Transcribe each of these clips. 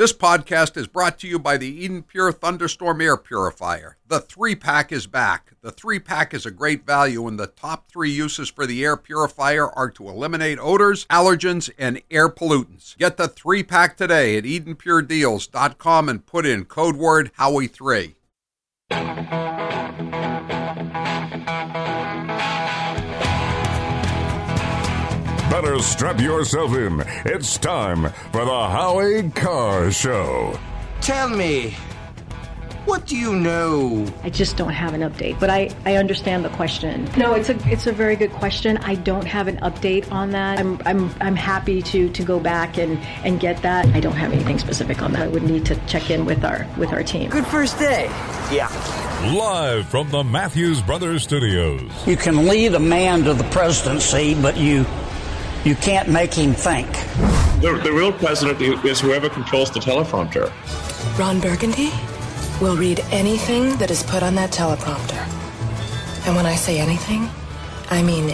This podcast is brought to you by the Eden Pure Thunderstorm Air Purifier. The 3-pack is back. The 3-pack is a great value, and the top 3 uses for the air purifier are to eliminate odors, allergens, and air pollutants. Get the 3-pack today at EdenPureDeals.com and put in code word Howie3. Better strap yourself in. It's time for the Howie Carr Show. Tell me, what do you know? I just don't have an update, but I understand the question. No, it's a very good question. I don't have an update on that. I'm happy to go back and get that. I don't have anything specific on that. I would need to check in with our team. Good first day. Yeah. Live from the Matthews Brothers Studios. You can lead a man to the presidency, but you can't make him think. The real president is whoever controls the teleprompter. Ron Burgundy will read anything that is put on that teleprompter. And when I say anything, I mean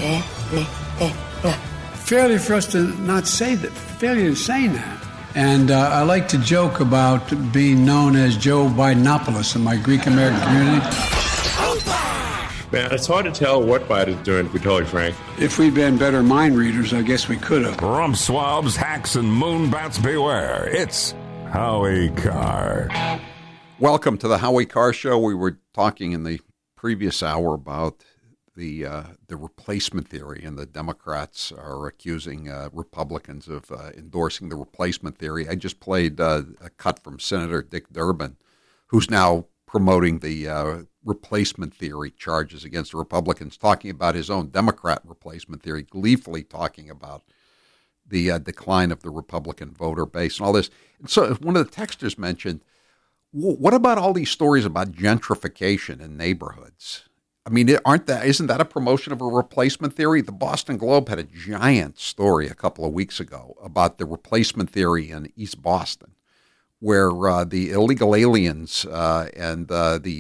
Failure for us to not say that. Failure to saying that. And I like to joke about being known as Joe Bidenopoulos in my Greek American community. Man, it's hard to tell what Biden's doing, to be totally frank. If we'd been better mind readers, I guess we could have. Rump swabs, hacks, and moonbats beware. It's Howie Carr. Welcome to the Howie Carr Show. We were talking in the previous hour about the replacement theory, and the Democrats are accusing Republicans of endorsing the replacement theory. I just played a cut from Senator Dick Durbin, who's now promoting the replacement theory charges against the Republicans, talking about his own Democrat replacement theory, gleefully talking about the decline of the Republican voter base and all this. And so one of the texters mentioned, what about all these stories about gentrification in neighborhoods? I mean, isn't that a promotion of a replacement theory? The Boston Globe had a giant story a couple of weeks ago about the replacement theory in East Boston, where the illegal aliens and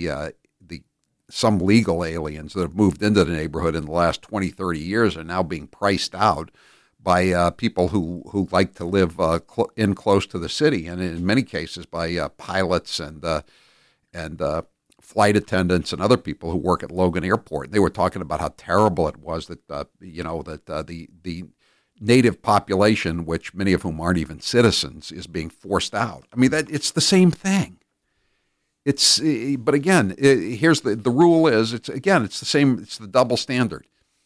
some legal aliens that have moved into the neighborhood in the last 20, 30 years are now being priced out by people who like to live in close to the city, and in many cases by pilots and flight attendants and other people who work at Logan Airport. They were talking about how terrible it was that the native population, which many of whom aren't even citizens, is being forced out. I mean, it's the same thing. But again, here's the rule is, it's the same, it's the double standard.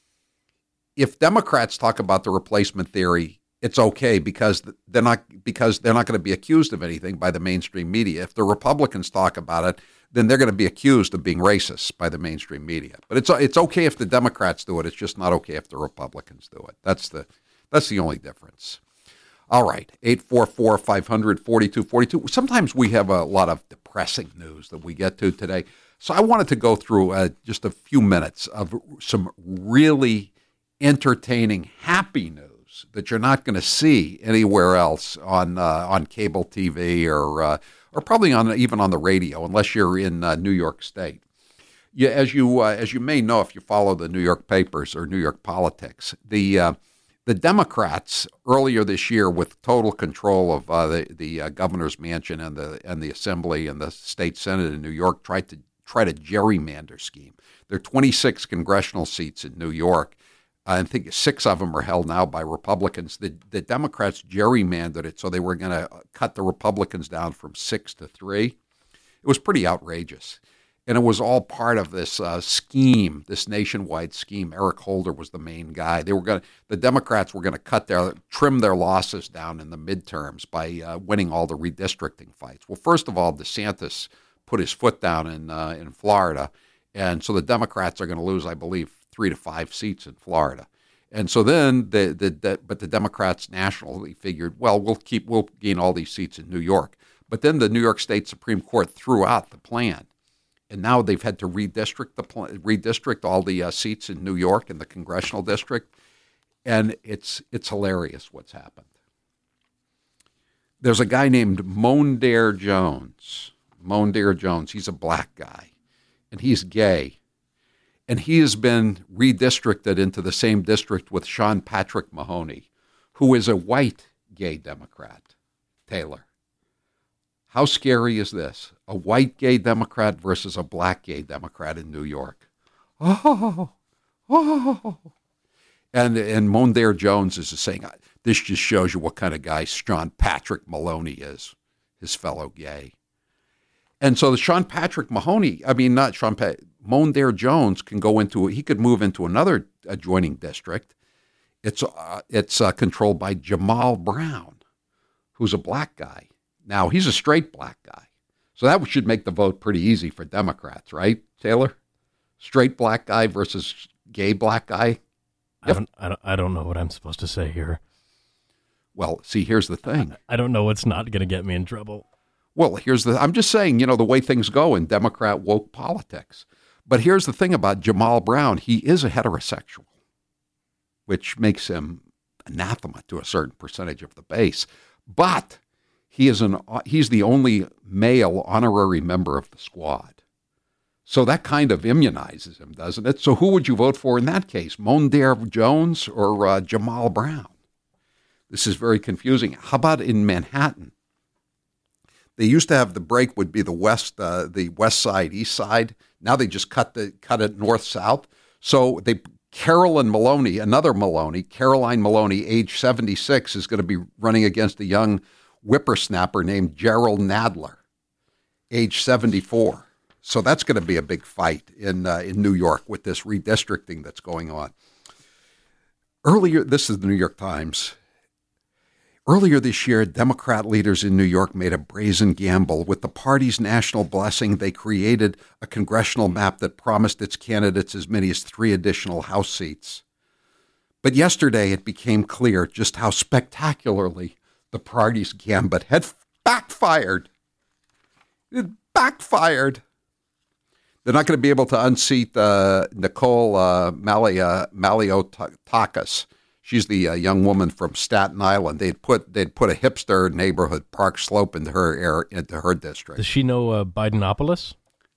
If Democrats talk about the replacement theory, it's okay because they're not going to be accused of anything by the mainstream media. If the Republicans talk about it, then they're going to be accused of being racist by the mainstream media. But it's okay if the Democrats do it. It's just not okay if the Republicans do it. That's the only difference. All right, 844-500-4242. Sometimes we have a lot of depressing news that we get to today. So I wanted to go through just a few minutes of some really entertaining, happy news that you're not going to see anywhere else on cable TV or probably even on the radio, unless you're in New York State. Yeah, as you may know if you follow the New York papers or New York politics, the Democrats earlier this year, with total control of the governor's mansion and the assembly and the state senate in New York, tried to gerrymander scheme. There are 26 congressional seats in New York. I think 6 of them are held now by Republicans. The Democrats gerrymandered it so they were going to cut the Republicans down from 6 to 3. It was pretty outrageous. And it was all part of this scheme, this nationwide scheme. Eric Holder was the main guy. The Democrats were going to trim their losses down in the midterms by winning all the redistricting fights. Well, first of all, DeSantis put his foot down in Florida, and so the Democrats are going to lose, I believe, 3 to 5 seats in Florida. And so then, but the Democrats nationally figured, well, we'll gain all these seats in New York. But then the New York State Supreme Court threw out the plan. And now they've had to redistrict all the seats in New York in the congressional district, and it's hilarious what's happened. There's a guy named Mondaire Jones. Mondaire Jones. He's a black guy, and he's gay, and he has been redistricted into the same district with Sean Patrick Mahoney, who is a white gay Democrat. Taylor. How scary is this? A white gay Democrat versus a black gay Democrat in New York. Oh. And Mondaire Jones is saying, this just shows you what kind of guy Sean Patrick Maloney is, his fellow gay. And so the Mondaire Jones can go into, he could move into another adjoining district. It's controlled by Jamal Brown, who's a black guy. Now, he's a straight black guy. So that should make the vote pretty easy for Democrats, right, Taylor? Straight black guy versus gay black guy. Yep. I don't know what I'm supposed to say here. Well, see, here's the thing. I don't know what's not going to get me in trouble. Well, I'm just saying, the way things go in Democrat woke politics. But here's the thing about Jamal Brown. He is a heterosexual, which makes him anathema to a certain percentage of the base. But he's the only male honorary member of the squad. So that kind of immunizes him, doesn't it? So who would you vote for in that case? Mondaire Jones or Jamal Brown? This is very confusing. How about in Manhattan? They used to have the break would be the west side, east side. Now they just cut it north-south. So Caroline Maloney, Caroline Maloney, age 76, is going to be running against a young whippersnapper named Gerald Nadler, age 74. So that's going to be a big fight in New York with this redistricting that's going on. This is the New York Times. Earlier this year, Democrat leaders in New York made a brazen gamble. With the party's national blessing, they created a congressional map that promised its candidates as many as 3 additional House seats. But yesterday, it became clear just how spectacularly the party's gambit had backfired. It backfired. They're not going to be able to unseat Nicole Maliotakis. She's the young woman from Staten Island. They'd put a hipster neighborhood, Park Slope, into her district. Does she know Bidenopoulos?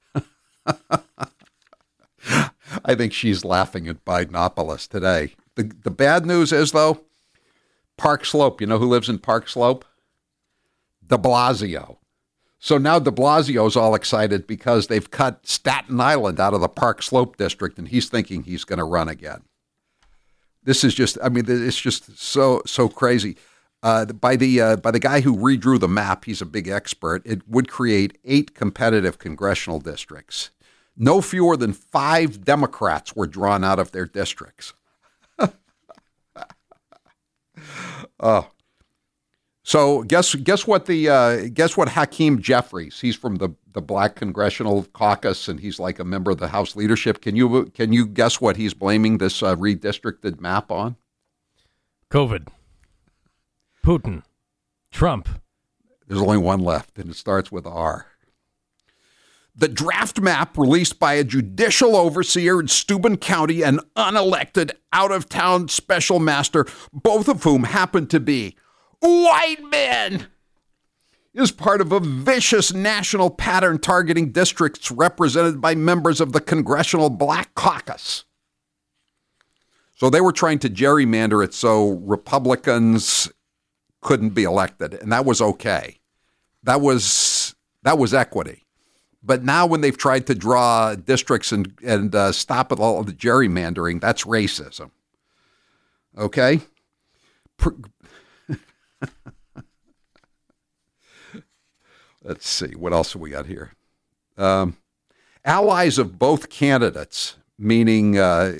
I think she's laughing at Bidenopoulos today. The bad news is, though, Park Slope. You know who lives in Park Slope? De Blasio. So now de Blasio's all excited because they've cut Staten Island out of the Park Slope district, and he's thinking he's going to run again. This is just, it's just so crazy. By the guy who redrew the map, he's a big expert, it would create 8 competitive congressional districts. No fewer than 5 Democrats were drawn out of their districts. So guess what Hakeem Jeffries, he's from the Black Congressional Caucus, and he's like a member of the House leadership. Can you guess what he's blaming this redistricted map on? COVID. Putin. Trump. There's only one left, and it starts with R. The draft map released by a judicial overseer in Steuben County and unelected out-of-town special master, both of whom happen to be white men, is part of a vicious national pattern targeting districts represented by members of the Congressional Black Caucus. So they were trying to gerrymander it so Republicans couldn't be elected, and that was okay. That was equity. But now when they've tried to draw districts and stop it all of the gerrymandering, that's racism. Okay? Let's see. What else have we got here? Allies of both candidates, meaning the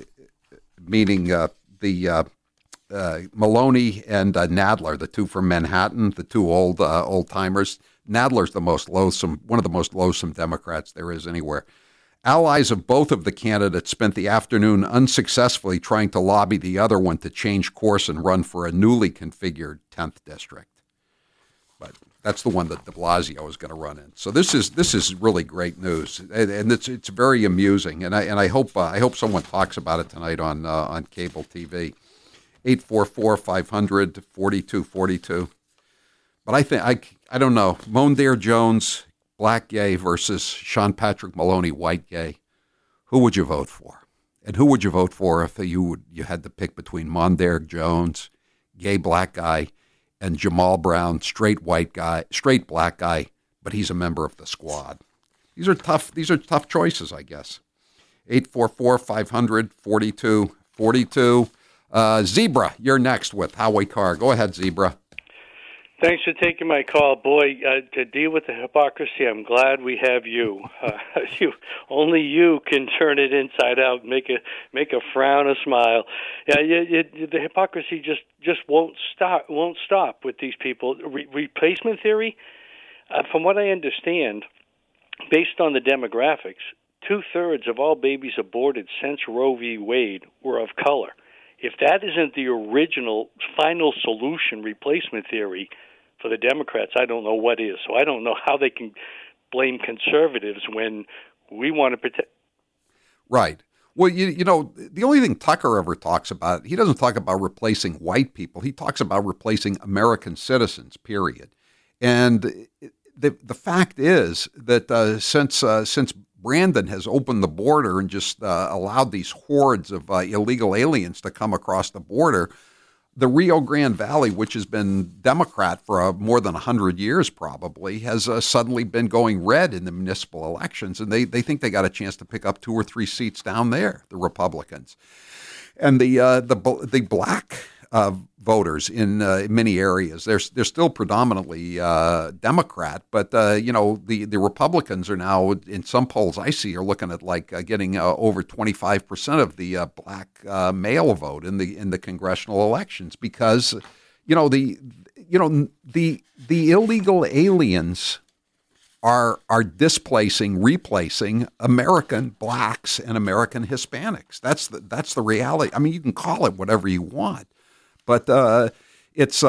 Maloney and Nadler, the two from Manhattan, the two old timers. Nadler's one of the most loathsome Democrats there is anywhere. Allies of both of the candidates spent the afternoon unsuccessfully trying to lobby the other one to change course and run for a newly configured 10th district. But that's the one that de Blasio is going to run in. So this is really great news, and it's very amusing. And I hope someone talks about it tonight on cable TV. 844-500-4242. But I don't know. Mondaire Jones, black gay, versus Sean Patrick Maloney, white gay. Who would you vote for? And who would you vote for if you had to pick between Mondaire Jones, gay black guy, and Jamal Brown, straight black guy, but he's a member of the squad. These are tough choices, I guess. 844-500-4242. Zebra, you're next with Howie Carr. Go ahead, Zebra. Thanks for taking my call. Boy, to deal with the hypocrisy, I'm glad we have you. Only you can turn it inside out, make a frown a smile. Yeah, the hypocrisy just won't stop with these people. Replacement theory, from what I understand, based on the demographics, 2/3 of all babies aborted since Roe v. Wade were of color. If that isn't the original final solution, replacement theory, for the Democrats, I don't know what is. So I don't know how they can blame conservatives when we want to protect. Right. Well, you know, the only thing Tucker ever talks about, he doesn't talk about replacing white people. He talks about replacing American citizens, period. And the fact is that since Brandon has opened the border and just allowed these hordes of illegal aliens to come across the border, the Rio Grande Valley, which has been Democrat for more than 100 years probably, has suddenly been going red in the municipal elections, and they think they got a chance to pick up 2 or 3 seats down there, the Republicans. And the black voters in many areas, they're still predominantly Democrat, but the Republicans are now, in some polls I see, are looking at getting over 25% of the black male vote in the congressional elections, because the illegal aliens are replacing American blacks and American Hispanics. That's the reality. I mean, you can call it whatever you want, but it's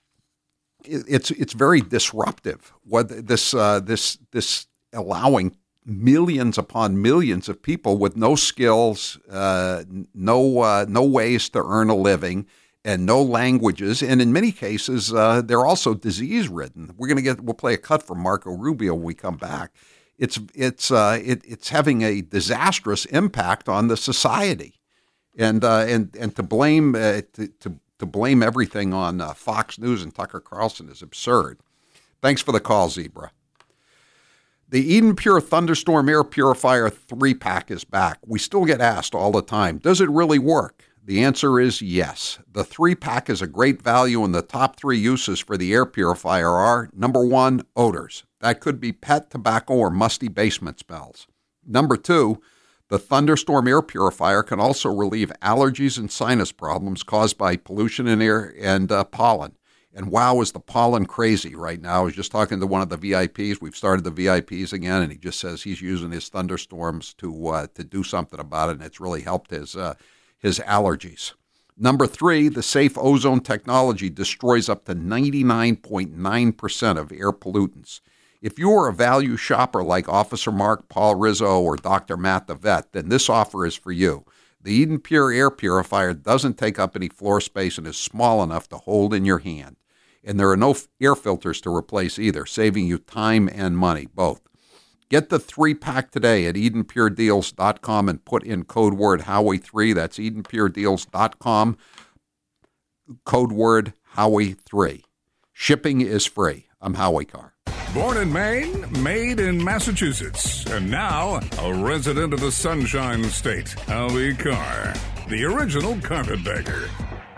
very disruptive. What this allowing millions upon millions of people with no skills, no ways to earn a living, and no languages, and in many cases they're also disease-ridden. We'll play a cut from Marco Rubio when we come back. It's having a disastrous impact on the society, and to blame to blame everything on Fox News and Tucker Carlson is absurd. Thanks for the call, Zebra. The Eden Pure Thunderstorm Air Purifier 3-pack is back. We still get asked all the time, does it really work? The answer is yes. The 3-pack is a great value, and the top 3 uses for the air purifier are, number 1, odors. That could be pet, tobacco, or musty basement smells. Number 2, the Thunderstorm Air Purifier can also relieve allergies and sinus problems caused by pollution in air and pollen. And wow, is the pollen crazy right now. I was just talking to one of the VIPs. We've started the VIPs again, and he just says he's using his thunderstorms to do something about it, and it's really helped his allergies. Number 3, the safe ozone technology destroys up to 99.9% of air pollutants. If you are a value shopper like Officer Mark, Paul Rizzo, or Dr. Matt the Vet, then this offer is for you. The Eden Pure Air Purifier doesn't take up any floor space and is small enough to hold in your hand. And there are no air filters to replace either, saving you time and money, both. Get the 3-pack today at EdenPureDeals.com and put in code word Howie3. That's EdenPureDeals.com, code word Howie3. Shipping is free. I'm Howie Carr. Born in Maine, made in Massachusetts, and now a resident of the Sunshine State, Howie Carr, the original carpetbagger.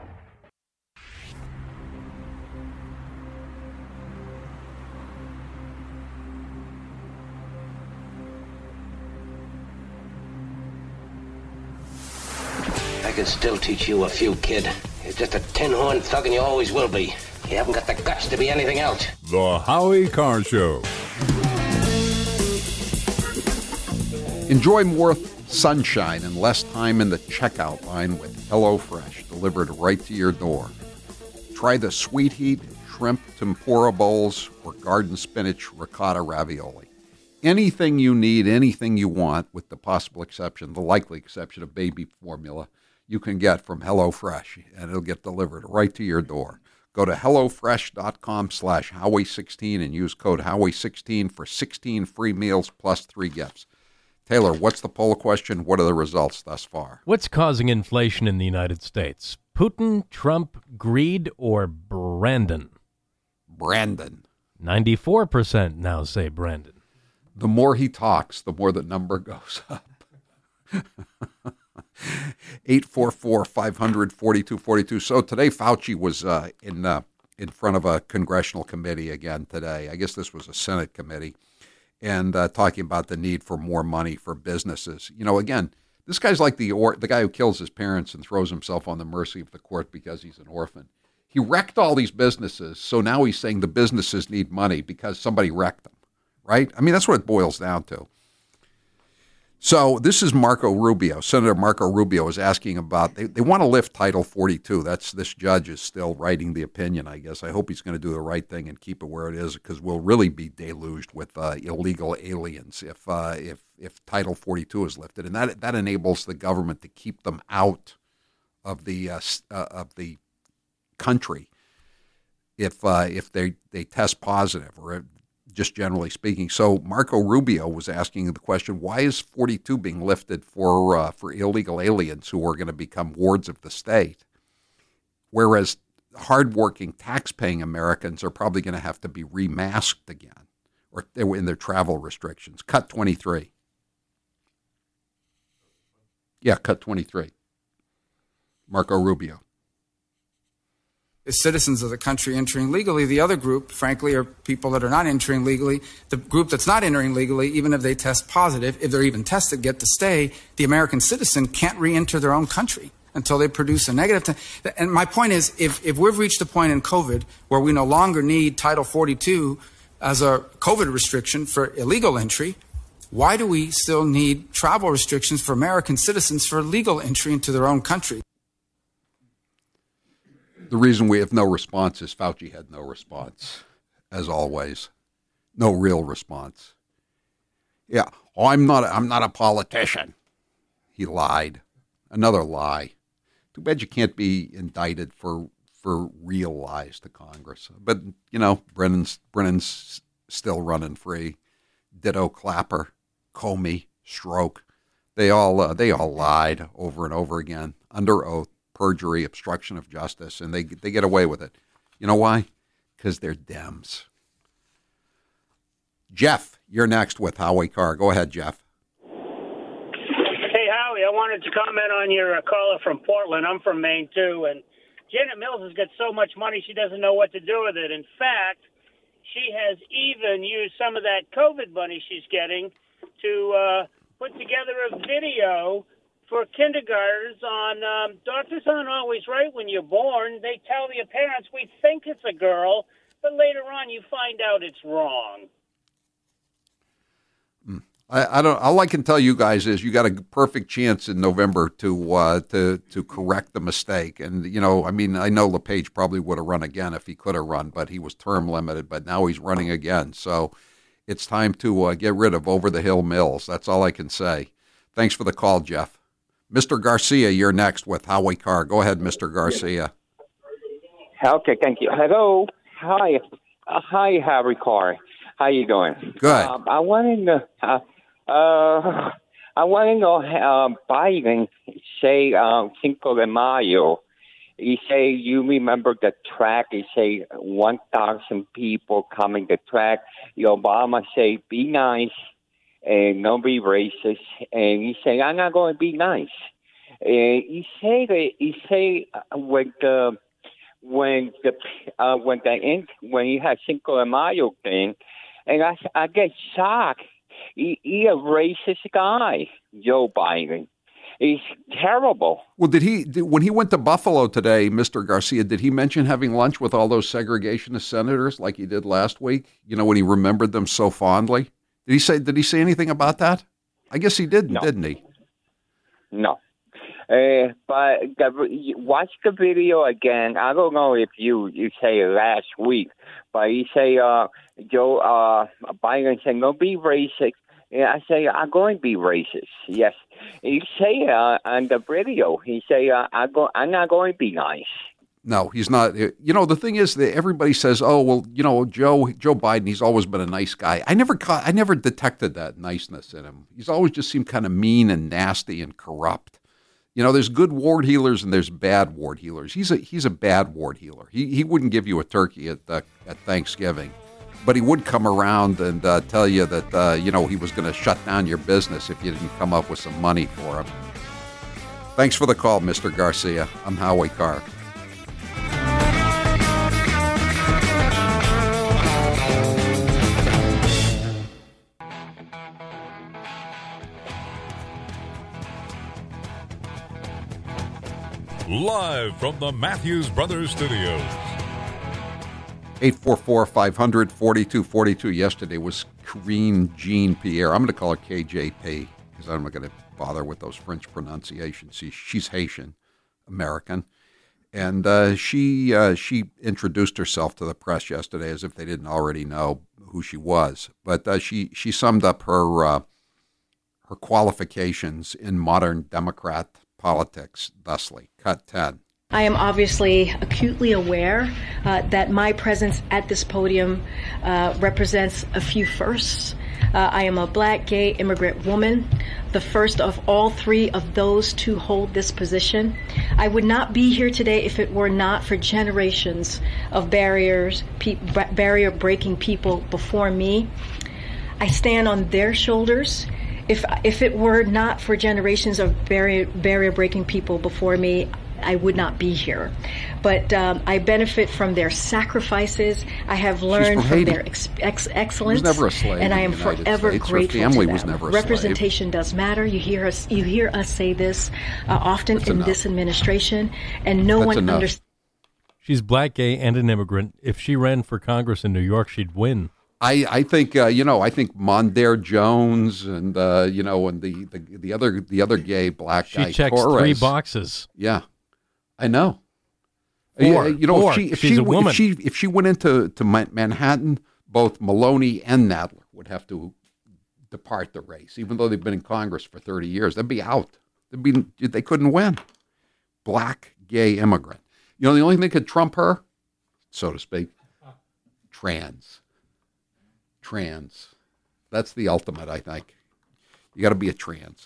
I can still teach you a few, kid. You're just a tin-horn thug and you always will be. You haven't got the guts to be anything else. The Howie Carr Show. Enjoy more sunshine and less time in the checkout line with HelloFresh, delivered right to your door. Try the Sweet Heat Shrimp Tempura Bowls or Garden Spinach Ricotta Ravioli. Anything you need, anything you want, with the possible exception, the likely exception of baby formula, you can get from HelloFresh, and it'll get delivered right to your door. Go to HelloFresh.com/Howie16 and use code Howie16 for 16 free meals plus 3 gifts. Taylor, what's the poll question? What are the results thus far? What's causing inflation in the United States? Putin, Trump, greed, or Brandon? Brandon. 94% now say Brandon. The more he talks, the more the number goes up. 844-500-4242. So today Fauci was in front of a congressional committee again today. I guess this was a Senate committee, and talking about the need for more money for businesses. You know, again, this guy's like the guy who kills his parents and throws himself on the mercy of the court because he's an orphan. He wrecked all these businesses, so now he's saying the businesses need money because somebody wrecked them, right? I mean, that's what it boils down to. So this is Marco Rubio. Senator Marco Rubio is asking about, they want to lift Title 42. This judge is still writing the opinion, I guess. I hope he's going to do the right thing and keep it where it is, because we'll really be deluged with illegal aliens if Title 42 is lifted. And that enables the government to keep them out of the country if they test positive, or just generally speaking. So Marco Rubio was asking the question, why is 42 being lifted for illegal aliens who are going to become wards of the state, whereas hardworking, tax-paying Americans are probably going to have to be remasked again, or in their travel restrictions. Cut 23. Yeah, cut 23. Marco Rubio. Citizens of the country entering legally. The other group, frankly, are people that are not entering legally. The group that's not entering legally, even if they test positive, if they're even tested, get to stay, the American citizen can't re-enter their own country until they produce a negative. And my point is, if we've reached a point in COVID where we no longer need Title 42 as a COVID restriction for illegal entry, why do we still need travel restrictions for American citizens for legal entry into their own country? The reason we have no response is Fauci had no response, as always. No real response. Yeah, I'm not a politician. He lied. Another lie. Too bad you can't be indicted for real lies to Congress. But, you know, Brennan's still running free. Ditto Clapper, Comey, Stroke. They all lied over and over again, under oath. Perjury, obstruction of justice, and they get away with it. You know why? Because they're Dems. Jeff, you're next with Howie Carr. Go ahead, Jeff. Hey, Howie, I wanted to comment on your caller from Portland. I'm from Maine, too, and Janet Mills has got so much money she doesn't know what to do with it. In fact, she has even used some of that COVID money she's getting to put together a video for kindergartners on doctors aren't always right when you're born. They tell your parents, we think it's a girl, but later on you find out it's wrong. I don't. All I can tell you guys is you got a perfect chance in November to correct the mistake. And you know, I mean, I know LePage probably would have run again if he could have run, but he was term limited. But now he's running again, so it's time to get rid of Over the Hill Mills. That's all I can say. Thanks for the call, Jeff. Mr. Garcia, you're next with Howie Carr. Go ahead, Mr. Garcia. Okay, thank you. Hello. Hi. Hi, Howie Carr. How you doing? Good. I want to know Biden say Cinco de Mayo. He say, you remember the track. He say 1,000 people coming to track. Obama say, be nice. And don't be racist. And he say, I'm not going to be nice. He say when he had Cinco de Mayo thing, and I get shocked. He a racist guy, Joe Biden. He's terrible. Well, when he went to Buffalo today, Mr. Garcia, did he mention having lunch with all those segregationist senators like he did last week? You know, when he remembered them so fondly. Did he say anything about that? I guess he didn't, no. Didn't he? No. But watch the video again. I don't know if you say last week, but he say Joe Biden said, "Don't be racist." And I say, "I'm going to be racist." Yes, he say on the video, he say, "I'm not going to be nice." No, he's not. You know, the thing is that everybody says, "Oh, well, you know, Joe Biden, he's always been a nice guy." I never detected that niceness in him. He's always just seemed kind of mean and nasty and corrupt. You know, there's good ward healers and there's bad ward healers. He's a bad ward healer. He wouldn't give you a turkey at Thanksgiving. but he would come around and tell you that, he was going to shut down your business if you didn't come up with some money for him. Thanks for the call, Mr. Garcia. I'm Howie Carr. Live from the Matthews Brothers Studios. 844-500-4242. Yesterday was Karine Jean-Pierre. I'm going to call her KJP because I'm not going to bother with those French pronunciations. She's Haitian American, and she introduced herself to the press yesterday as if they didn't already know who she was. But she summed up her qualifications in modern Democrat politics thusly. Cut 10. I am obviously acutely aware that my presence at this podium represents a few firsts. I am a black, gay, immigrant woman, the first of all three of those to hold this position. I would not be here today if it were not for generations of barrier-breaking people before me. I stand on their shoulders. If it were not for generations of barrier-breaking people before me, I would not be here. But I benefit from their sacrifices. I have learned from their excellence. She was never a slave, and I am forever grateful Her family to them. was never a Representation slave. does matter. You hear us say this often in this administration, and no one understands. She's black, gay, and an immigrant. If she ran for Congress in New York, she'd win. I think I think Mondaire Jones and and the other gay black guy. She checks Torres. 3 boxes. Yeah, I know. 4. If She's a woman. if she went into Manhattan, both Maloney and Nadler would have to depart the race, even though they've been in Congress for 30 years. They'd be out. They couldn't win. Black gay immigrant. The only thing that could trump her, so to speak, trans. That's the ultimate, I think. You got to be a trans.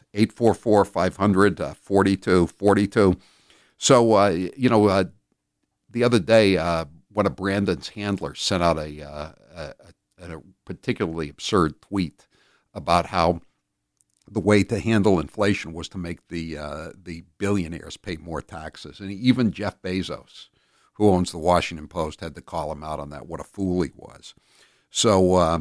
844-500-4242. So, the other day, one of Brandon's handlers sent out a particularly absurd tweet about how the way to handle inflation was to make the billionaires pay more taxes. And even Jeff Bezos, who owns the Washington Post, had to call him out on that, what a fool he was. So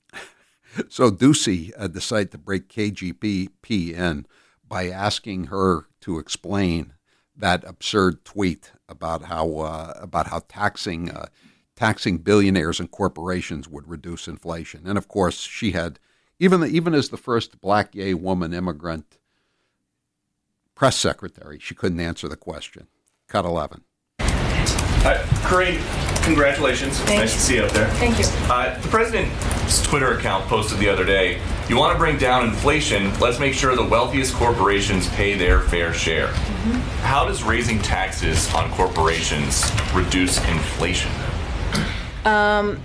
Ducey decided to break KGP in by asking her to explain that absurd tweet about how taxing billionaires and corporations would reduce inflation. And of course, she had even as the first black gay woman immigrant press secretary, she couldn't answer the question. Cut 11. Karine, congratulations. It's nice to see you up there. Thank you. The president's Twitter account posted the other day, you want to bring down inflation, let's make sure the wealthiest corporations pay their fair share. Mm-hmm. How does raising taxes on corporations reduce inflation? Are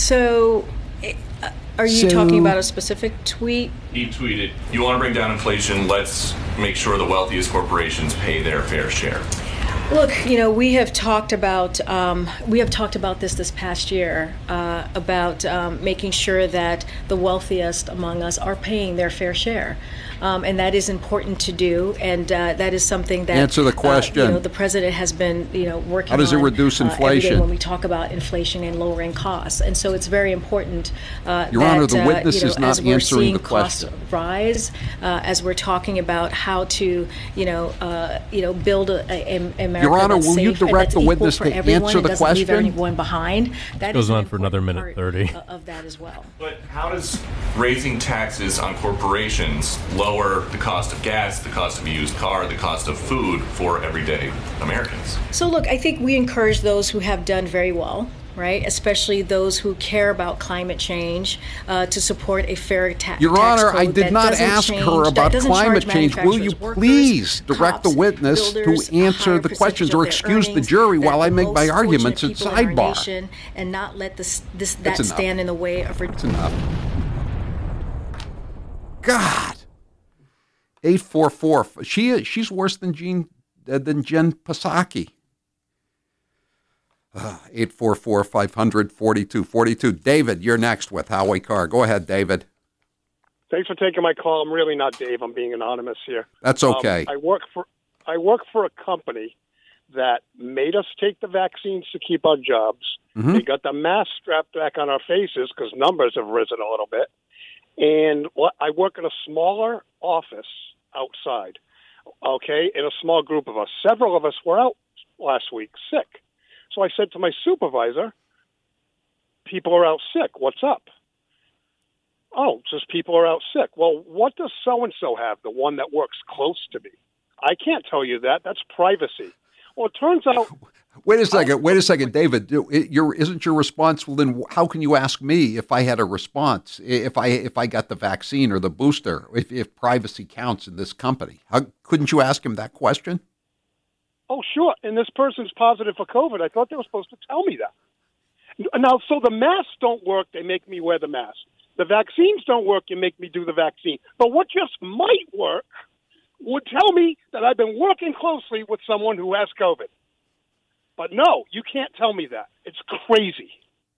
you talking about a specific tweet? He tweeted, you want to bring down inflation, let's make sure the wealthiest corporations pay their fair share. Look, we have talked about this past year about making sure that the wealthiest among us are paying their fair share, and that is important to do, and that is something that answer the question. The president has been working. How does it reduce inflation? Every day when we talk about inflation and lowering costs, and so it's very important. Your Honor, the witness is not answering the question. Costs rise as we're talking about how to build a Your Honor, will you direct the witness to answer the question? Leave anyone behind. That goes on for another minute 30 of that as well. But how does raising taxes on corporations lower the cost of gas, the cost of a used car, the cost of food for everyday Americans? So look, I think we encourage those who have done very well, right? Especially those who care about climate change, to support a fair tax code. Your Honor, I did not ask her about climate change. Will you please direct the witness to answer the questions or excuse the jury while I make my arguments at sidebar? And not let that stand in the way of... That's enough. God. 844. She's worse than Jen Psaki. 844-500-4242. David, you're next with Howie Carr. Go ahead, David. Thanks for taking my call. I'm really not Dave. I'm being anonymous here. That's okay. I work for a company that made us take the vaccines to keep our jobs. Mm-hmm. They got the mask strapped back on our faces because numbers have risen a little bit. And I work in a smaller office outside, okay, in a small group of us. Several of us were out last week sick. So I said to my supervisor, people are out sick. What's up? Oh, just people are out sick. Well, what does so-and-so have, the one that works close to me? I can't tell you that. That's privacy. Well, it turns out... Wait a second, David. Isn't your response, well, then how can you ask me if I had a response, if I got the vaccine or the booster, if privacy counts in this company? Couldn't you ask him that question? Oh, sure. And this person's positive for COVID. I thought they were supposed to tell me that. Now, so the masks don't work. They make me wear the mask. The vaccines don't work. You make me do the vaccine. But what just might work would tell me that I've been working closely with someone who has COVID. But no, you can't tell me that. It's crazy.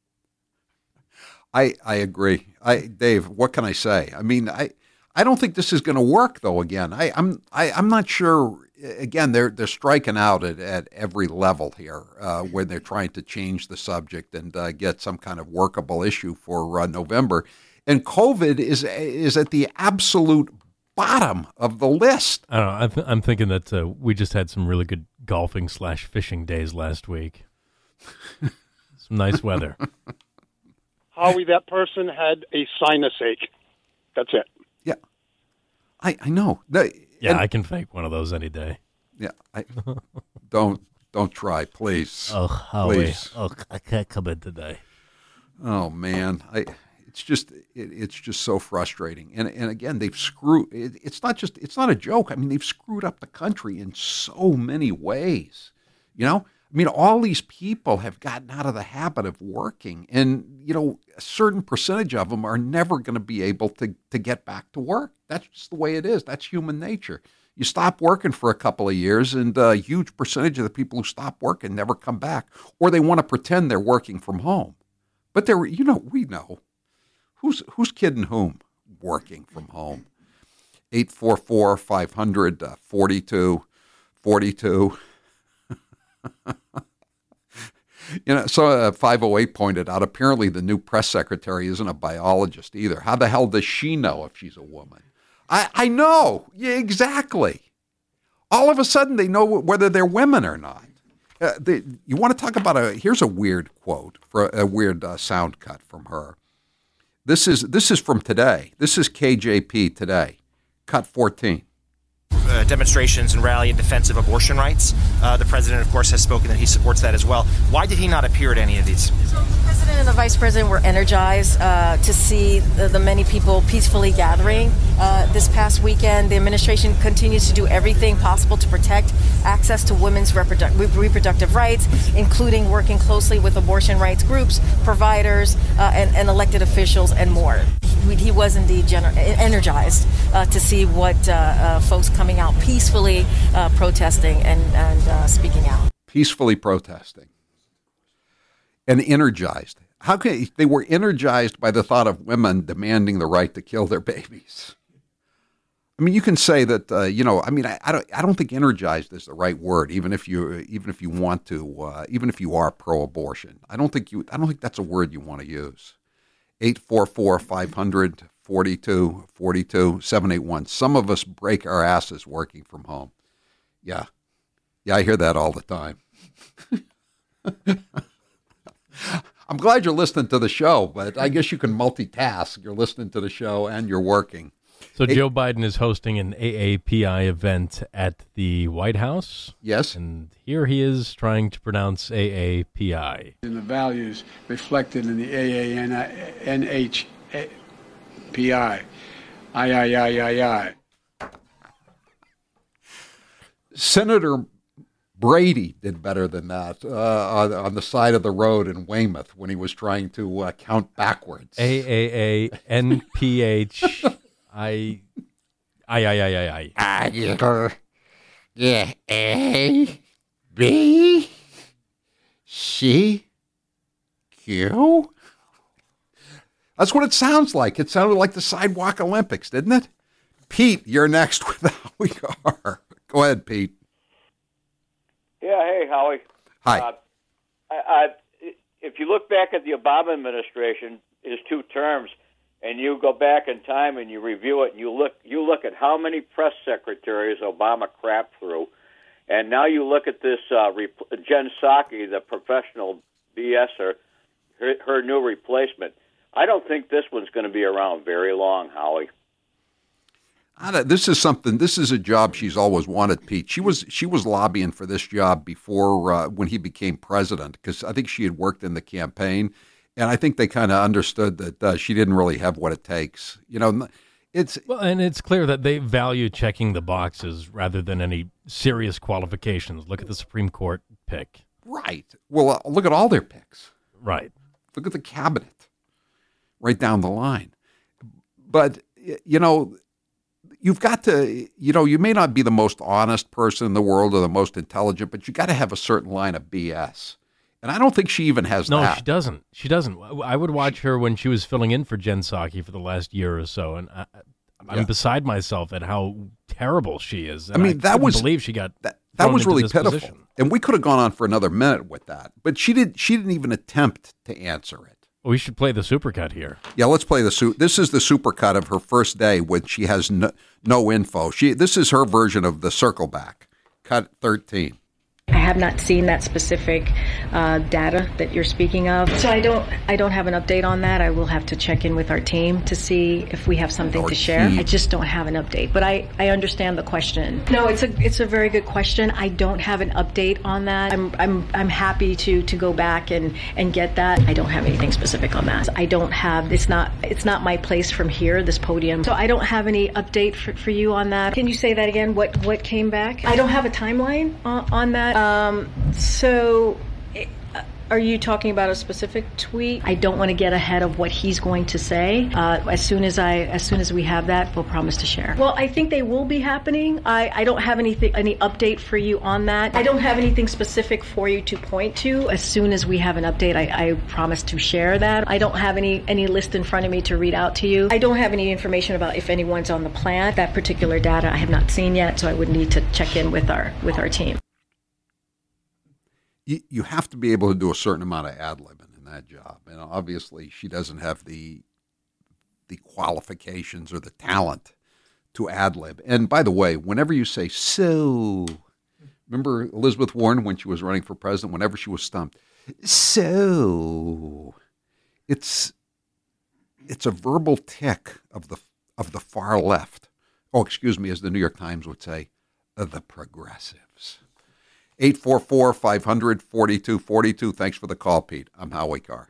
I agree. Dave, what can I say? I mean, I don't think this is going to work, though. Again, I'm not sure. Again, they're striking out at every level here when they're trying to change the subject and get some kind of workable issue for November. And COVID is at the absolute bottom of the list. I don't know. I'm thinking that we just had some really good golfing/fishing days last week. Some nice weather. Howie, that person had a sinus ache. That's it. Yeah, I know. I can fake one of those any day. Yeah, don't try, please. Oh, Howie. Please. Oh, I can't come in today. Oh man, it's just so frustrating. And again, they've screwed. It's not a joke. I mean, they've screwed up the country in so many ways. You know, I mean, all these people have gotten out of the habit of working, and a certain percentage of them are never going to be able to get back to work. That's just the way it is. That's human nature. You stop working for a couple of years, and a huge percentage of the people who stop working never come back, or they want to pretend they're working from home. But we know who's kidding whom working from home. 844-500-4242. So 508 pointed out, apparently the new press secretary isn't a biologist either. How the hell does she know if she's a woman? I know. Yeah, exactly. All of a sudden they know whether they're women or not. You want to talk about here's a weird quote, for a weird sound cut from her. This is from today. This is KJP today. Cut 14. Demonstrations and rally in defense of abortion rights. The president, of course, has spoken that he supports that as well. Why did he not appear at any of these? So the president and the vice president were energized to see the many people peacefully gathering. This past weekend, the administration continues to do everything possible to protect access to women's reproductive rights, including working closely with abortion rights groups, providers, and elected officials, and more. He was indeed energized to see what folks coming out peacefully protesting and speaking out. Peacefully protesting. And energized. How can they were energized by the thought of women demanding the right to kill their babies? I mean, you can say that. I don't think energized is the right word. Even if you want to, even if you are pro-abortion, I don't think that's a word you want to use. 844-500-4242, 781. Some of us break our asses working from home. Yeah, I hear that all the time. I'm glad you're listening to the show, but I guess you can multitask. You're listening to the show and you're working. So Joe Biden is hosting an AAPI event at the White House. Yes. And here he is trying to pronounce AAPI. And the values reflected in the AANHPI. I. Senator Brady did better than that on the side of the road in Weymouth when he was trying to count backwards. AAANPH. Yeah, A, B, CQ? That's what it sounds like. It sounded like the Sidewalk Olympics, didn't it? Pete, you're next with How We Are. Go ahead, Pete. Yeah, hey, Howie. Hi. If you look back at the Obama administration, his 2 terms, and you go back in time and you review it, and you look at how many press secretaries Obama crapped through, and now you look at this Jen Psaki, the professional BSer, her new replacement. I don't think this one's going to be around very long, Howie. This is a job she's always wanted, Pete. She was lobbying for this job before when he became president, because I think she had worked in the campaign, and I think they kind of understood that she didn't really have what it takes. And it's clear that they value checking the boxes rather than any serious qualifications. Look at the Supreme Court pick. Right. Well, look at all their picks. Right. Look at the cabinet, right down the line. But you've got to, you may not be the most honest person in the world or the most intelligent, but you got to have a certain line of BS. And I don't think she even has that. No, she doesn't. She doesn't. I would watch her when she was filling in for Jen Psaki for the last year or so, and I'm beside myself at how terrible she is. And I believe she got that was really pitiful. Position. And we could have gone on for another minute with that, but she didn't even attempt to answer it. We should play the supercut here. Yeah, let's play the This is the supercut of her first day when she has no info. This is her version of the circle back. Cut 13. I have not seen that specific data that you're speaking of, so I don't have an update on that. I will have to check in with our team to see if we have something to share. I just don't have an update, but I understand the question. No, it's a very good question. I don't have an update on that. I'm happy to go back and get that. I don't have anything specific on that. I don't have. It's not my place from here, this podium. So I don't have any update for you on that. Can you say that again? What came back? I don't have a timeline on that. Are you talking about a specific tweet? I don't want to get ahead of what he's going to say. As soon as we have that, we'll promise to share. Well, I think they will be happening. I don't have any update for you on that. I don't have anything specific for you to point to. As soon as we have an update, I promise to share that. I don't have any list in front of me to read out to you. I don't have any information about if anyone's on the plant. That particular data I have not seen yet, so I would need to check in with our team. You have to be able to do a certain amount of ad-libbing in that job. And obviously she doesn't have the qualifications or the talent to ad-lib. And by the way, whenever you say so, remember Elizabeth Warren when she was running for president, whenever she was stumped, so it's a verbal tick of the far left. Oh, excuse me, as the New York Times would say, the progressives. 844-500-4242. Thanks for the call, Pete. I'm Howie Carr.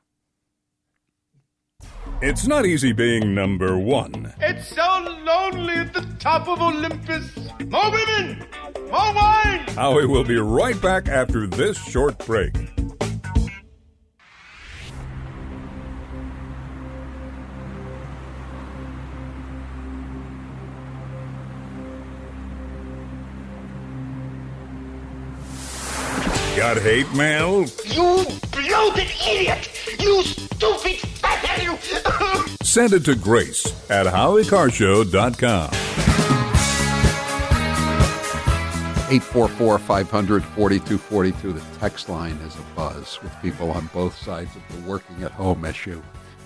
It's not easy being number one. It's so lonely at the top of Olympus. More women! More wine! Howie will be right back after this short break. Got hate mail? You bloated idiot! You stupid fat you! Send it to Grace at HowieCarShow.com. 844-500-4242. The text line is a buzz with people on both sides of the working at home issue.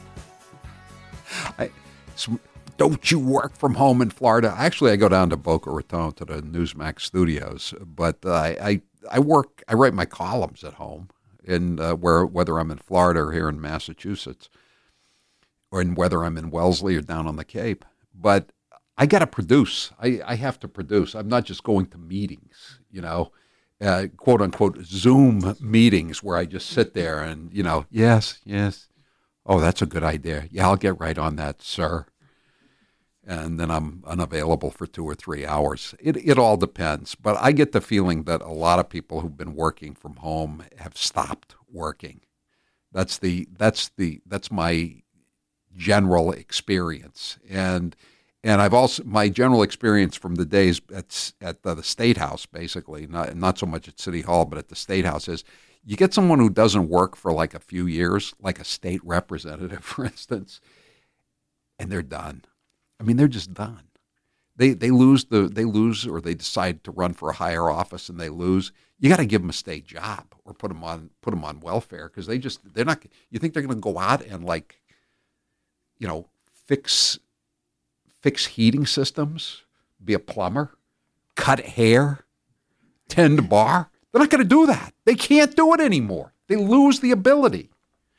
Don't you work from home in Florida? Actually, I go down to Boca Raton to the Newsmax studios, but I write my columns at home, whether I'm in Florida or here in Massachusetts, or whether I'm in Wellesley or down on the Cape. But I got to produce. I have to produce. I'm not just going to meetings, quote unquote Zoom meetings where I just sit there and yes. Oh, that's a good idea. Yeah, I'll get right on that, sir. And then I'm unavailable for 2 or 3 hours. It all depends. But I get the feeling that a lot of people who've been working from home have stopped working. That's my general experience. And I've also, my general experience from the days at the State House, basically, not so much at City Hall, but at the State House, is You get someone who doesn't work for like a few years, like a state representative, for instance, and they're done. I mean, they're just done. They lose or they decide to run for a higher office and they lose. You got to give them a state job or put them on welfare because they're not. You think they're going to go out and like, you know, fix heating systems, be a plumber, cut hair, tend bar? They're not going to do that. They can't do it anymore. They lose the ability.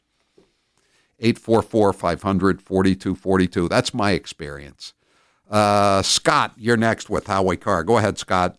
844-500-4242. That's my experience. Scott, you're next with Howie Carr. Go ahead, Scott.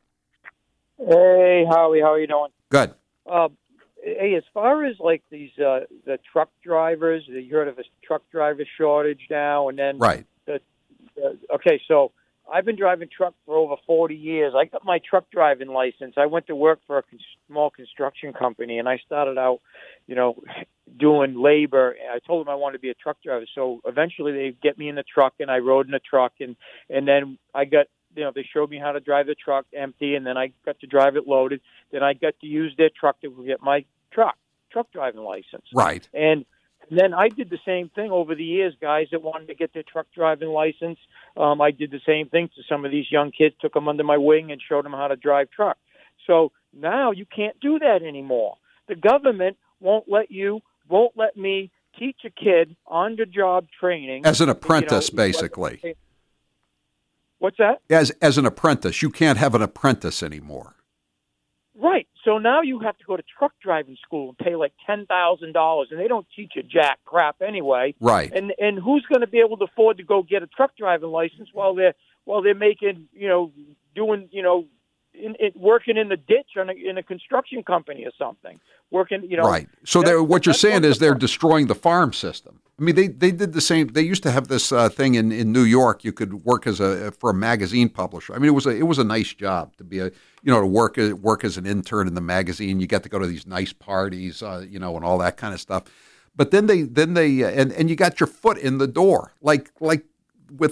Hey, Howie, how are you doing? Good. Hey, as far as like these the truck drivers, you heard of a truck driver shortage now, and then right. Okay, so I've been driving truck for over 40 years. I got my truck driving license. I went to work for a small construction company, and I started out, you know, doing labor. I told them I wanted to be a truck driver. So eventually they get me in the truck, and I rode in the truck, and then I got, you know, they showed me how to drive the truck empty, and then I got to drive it loaded. Then I got to use their truck to get my truck driving license. Right. And then I did the same thing over the years, guys that wanted to get their truck driving license. I did the same thing to some of these young kids, took them under my wing and showed them how to drive truck. So now you can't do that anymore. The government won't let me teach a kid on-the-job training. As an apprentice, basically. What's that? As an apprentice. You can't have an apprentice anymore. Right. So now you have to go to truck driving school and pay like $10,000, and they don't teach you jack crap anyway. Right. And who's going to be able to afford to go get a truck driving license while they're making, you know, doing, you know, working in the ditch in a construction company or something, working, you know. Right. So what you're saying is they're destroying the farm system. I mean, they did the same. They used to have this thing in New York. You could work for a magazine publisher. I mean, it was a nice job to be to work as an intern in the magazine. You get to go to these nice parties, and all that kind of stuff. But then they you got your foot in the door, like with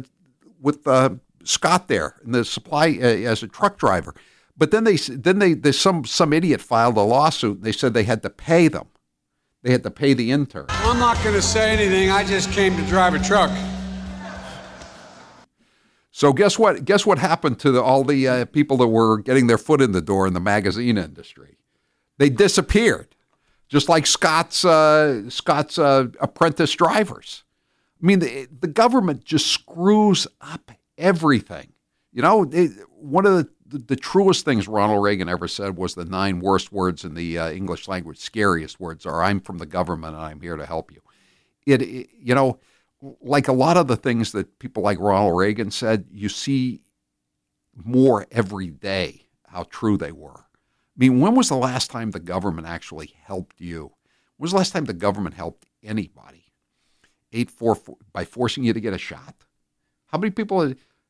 Scott there in the supply as a truck driver. But then some idiot filed a lawsuit. They said they had to pay them. They had to pay the intern. I'm not going to say anything. I just came to drive a truck. So guess what? Guess what happened to all the people that were getting their foot in the door in the magazine industry? They disappeared, just like Scott's apprentice drivers. I mean, the government just screws up everything. You know, one of the truest things Ronald Reagan ever said was the 9 worst words in the English language, scariest words are, "I'm from the government and I'm here to help you." Like a lot of the things that people like Ronald Reagan said, you see more every day how true they were. I mean, when was the last time the government actually helped you? When was the last time the government helped anybody? 844 by forcing you to get a shot? How many people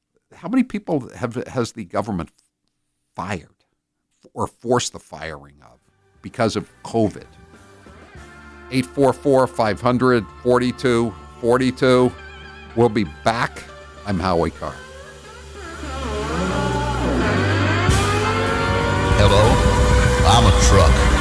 has the government fired or forced the firing of because of COVID? 844-500-4242. We'll be back. I'm Howie Carr. Hello, I'm a truck.